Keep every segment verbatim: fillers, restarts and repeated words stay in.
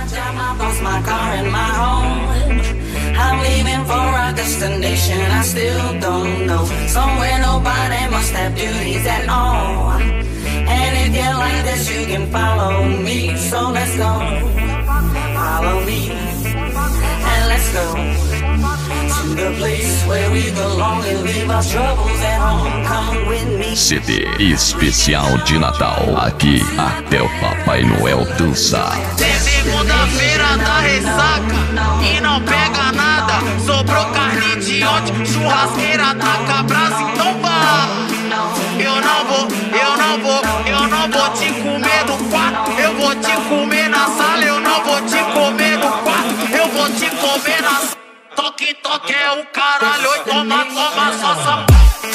I'm leaving for a destination I still don't know. Somewhere nobody must have duties at all. And if you like this, you can follow me. So let's go, follow me, and let's go to the place where we belong and leave our troubles at home. Come with me. C D especial de Natal, aqui até o Papai Noel dançar. Segunda-feira da ressaca e não pega nada. Sobrou carne de ontem, churrasqueira taca brasa, então vá. Eu não vou, eu não vou, eu não vou te comer no quarto. Eu vou te comer na sala, eu não vou te comer no quarto. Eu vou te comer na sala. Toque, toque é o caralho, oi, toma, toma, só sapato.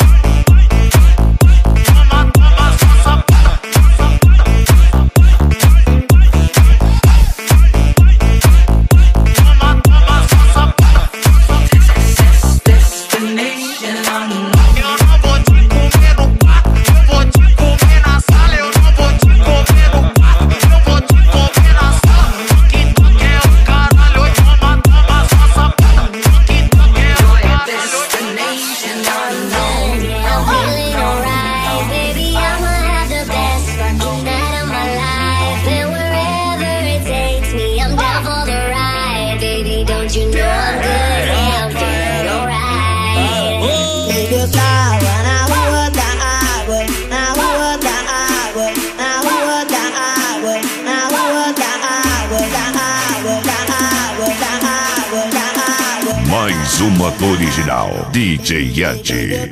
Mais uma do original, D J Yeti.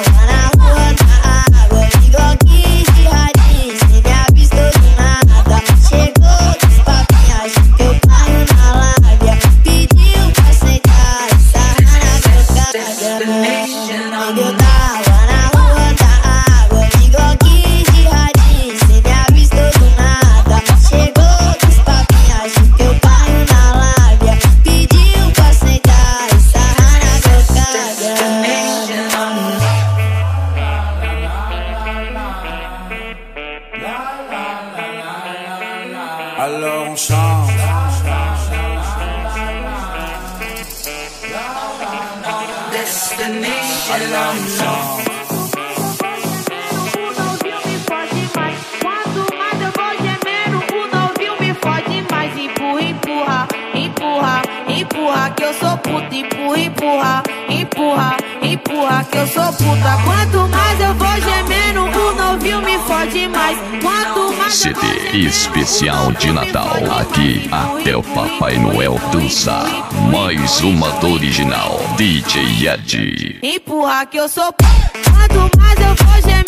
Alors on chante. Destination unknown. O novinho me fode mais. Quanto mais eu vou gemendo, o novinho me fode mais. Empurra, empurra, empurra, empurra, que eu sou puta. Empurra, empurra, empurra, empurra, que eu sou puta. Quanto mais eu vou gemendo, o novinho me fode mais. Quanto mais C D especial de Natal, aqui até o Papai Noel dançar. Mais uma do original, D J Yeti. empurra, que eu sou puta. Quanto mais eu vou gemendo,